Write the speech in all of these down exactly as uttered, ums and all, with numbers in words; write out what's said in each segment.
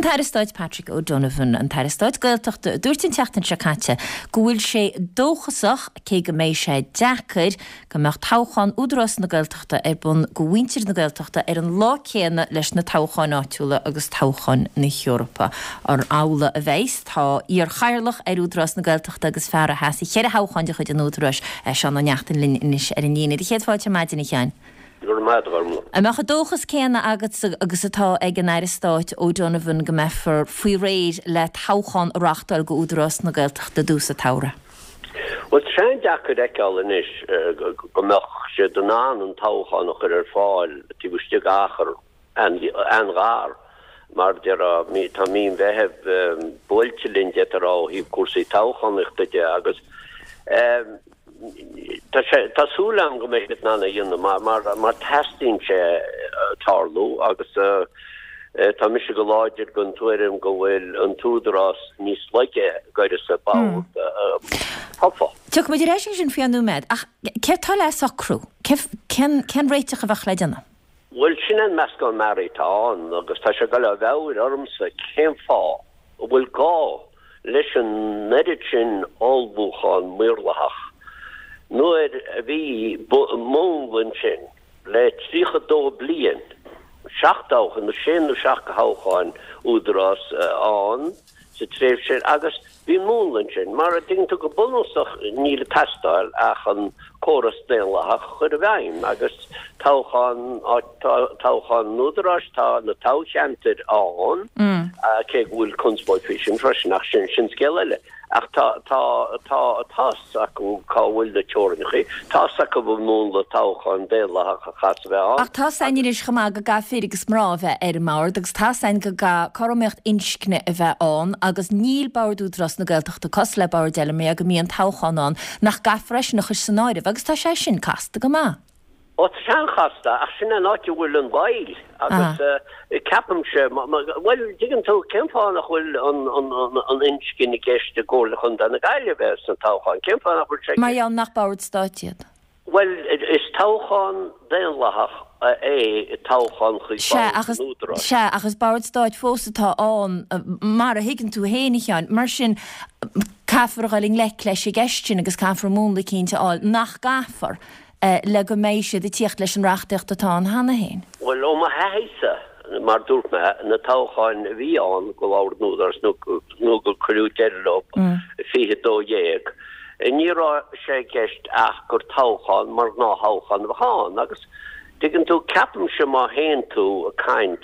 an Tairisteid Patrick O'Donovan an Tairisteid Gaeltachta dúirtin teachtain Seacate go bhfuil sé dóchasach cé go méid sé deacair go meach táchan údras na Gaeltachta ar bun go bhaintir na Gaeltachta ar an lá céanna leis na táchan áitiúla agus táchan na Eorpa. Ar ála a bheis tá íor chairlach ar údras na Gaeltachta agus fear a heasa chéad a háchan de chuid an údras sean na neachtain linn inis ar an dhéine. Di chéad fáilte maidin i chean. A meach a dóchas céanna agus agus atá ag an Tairisteid O'Donovan go mefar faoi réid le táchan rachtal go údras na Gaeltachta dús a tára. Wel, trein deacad eáil inis go meach sé don an an táchan nach ar fáil tí bhuiste gachar an gár mar dera mi tá mín bheitthe bóiltelinn detará hí cuasaí táchanachtaide agus Tá súlam go méid na dhéanana mar mar testing sé tarlú agus tá mis go láidir gon tuairim go bhfuil an túdarrás níos leice gaidir sa bá hafa. Tuach muidir éis sin fianú med ach ce tá le sacrú cen réiteach a bheith leideanna? Well sin an meascán maritán agus tá se go le bheir ormsa céim fá bhfuil gá leis an medicin olbúchan muirlachach. Nuair a bhí mónhain sin le trícha dó blian seachtáchan na sin na seach go hácháin údras an sa tréimh sin agus bhí mónhain sin mar a ding tu go bunúsach níle testáil ach an córas déalach chud a bhaim agus táchan táchan núdras tá na tácheantar an cé bhfuil conspóid fishing freisinach sin sin scéile ach tá tá tá tás acu cáhfuil de teornachaí tás acu bh múla táchan déalach a chas bheith ach tá sainir is chumá go ga féidirgus mrá bheith ar máir agus tá sain go ga choméocht inscne a bheith an agus níl báirú dras na Gaeltachta cos le báir deile mé a go mííon táchan an nach ga freisinach is san áidir agus tá sé sin casta go má. O sean chasta ach sin an áte bhfuil an bhail agus capam se well digan tú ceimfánach bhfuil an inscin i gceiste ggóla chun na gaiile bheith san táchan ceimfánach bhfuil sé. Mar an nach báir stáitiad? Well is táchan déanlachach é táchan chuí Se agus báir stáit fósatá an mar a higann tú héanaán mar sin cafarghailing le leis i gceistin agus cafar múnla cínte áil nach gafar. Uh, le go méise de tíocht leis an reachteach atá an hanna héin? Well ó ma heise mar dúirt me na tácháin bhí an go bhhar núdars nó go cruú deirlop fihe dó dhéag. Nírá sé ceist ach gur tácháin mar ná háchan bhán agus digann tú ceapam se má héin tú a caint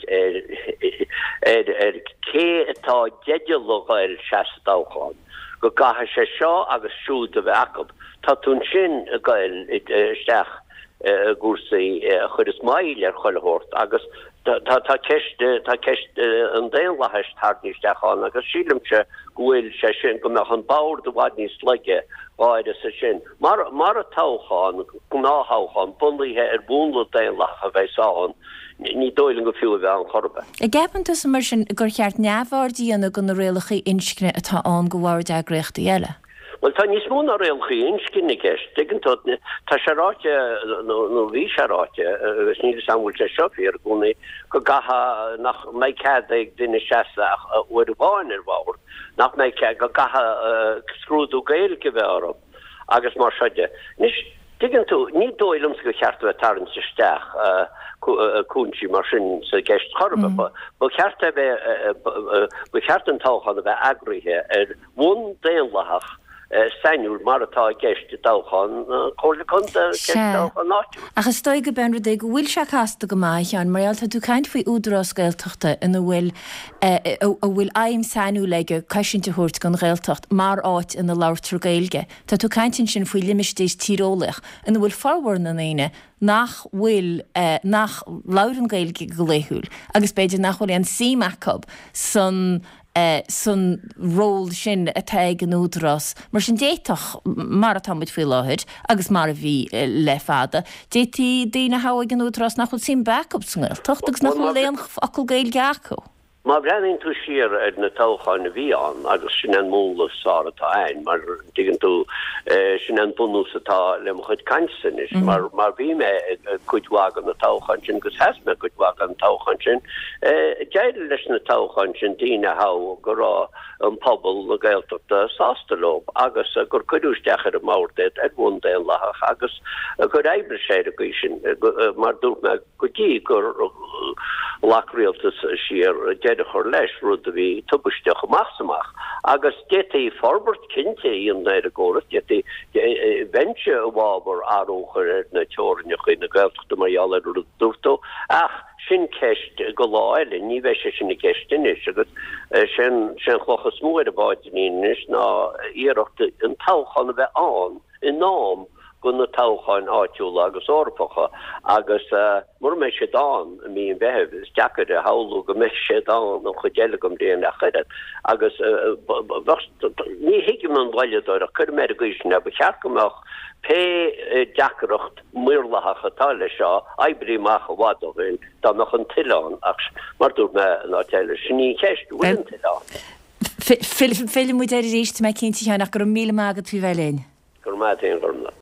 ar cé atá deidealógáil seasta tácháin go gatha sé seo agus siúd a bheacab. Tá tún sin a gail isteach gúsaí chud is mail ar choilehort agus tá ceist an déanlathes tarníisteachán agus sílimse gohfuil sé sin go meach an báir do bhaid níos leige báide sa sin. Mar a tácháin go náthcháin bunlaithe ar búnla déanlach a bheith sáin ní dóiling go fiú bheith an chorba. I gceapan tú mar sin gur cheart neamhhardíanana go na réalachaí inscne atá an go bhhair deagréachta eile. Well tá níos mú na réalchaí inscinna ceist digan tú tá seráte nó bhí seráte agus níl samhfuil sé seoí ar gúnaí go gatha nach méid cead ag duine seaach uair bháin ar bháir nach méid cead go gatha scrúdú gailge bheith orm agus mar seide. Nis digan tú ní dóilms go cheart bheith tarann sa steach cúntí mar sin sa gceist chorba ba cheart ba cheart an táchan a bheith agrithe ar bhn déanlachach Steinúr mar atá gceiste táchan cóla chunta táchan áitiú. Agus stoi go benra dé go bhfuil se casta go maith an maralta tú caint faoi údras Gaeltachta ina bhfuil a bhfuil aim sanú leige caiisiinte thuirt gan Gaeltacht mar áit ina láirtar gailge. Tá tú caintin sin faoi limistéis tírólaach ina bhfuil farhar na éine nach bhfuil nach láiran gailge go léithúil agus beidir nach bhfuil an símachab san Uh, sun ról sin a teig an údras mar sin déitach mar a tamid fi láthid agus mar a bhí uh, le fada détí dína haig an údras nach chud sin backup sngil tucht agus nach léon acul gail gacu. Maar brenning to sheer in na tauchan vi an agus sin an múla sára tá ein mar digin tú sin an bunús atá le mo chud kansen is mar mar vi me kuidwagan na tauchan sin gus has me kuidwagan tauchan sin geide leis na tauchan sin dína ha gorá an pobl na gaeltachta sástalób agus gur kuidústeachar a márdét ag bhundé lachach agus gur eibre sé a sin mar dú me go dí gur lachrialtas siar de chor leis rud a bhí tubuisteach amachsamach agus détaí forbert cinnte íon na a ggóras détaí bhaintse a bhábar aróchar na teorinneach in na gaeltachta marall rud dúirtó ach sin ceist go láil ní bheith sé sin na ceistin is agus sin sin chlochas móid a báidinín is ná íireachta an táchan a bheith an in nám gun na tauchain áitiúla agus orpacha agus mar me sé dáin mí an bheith is deachar a haú go me sé dáin an chudéile gom déan a chuide agus ní hiice an bhaileadóir a chur mer goisina a chearcamach pe deacharacht muirlacha tá le seo eibríach a bhádóin dá nach an tián ach mar dúr me ná teile sinní ceist bhfuil an tián. Fé mu éis me cinnti nach gur mí mágad fi bhelein. Gur má éon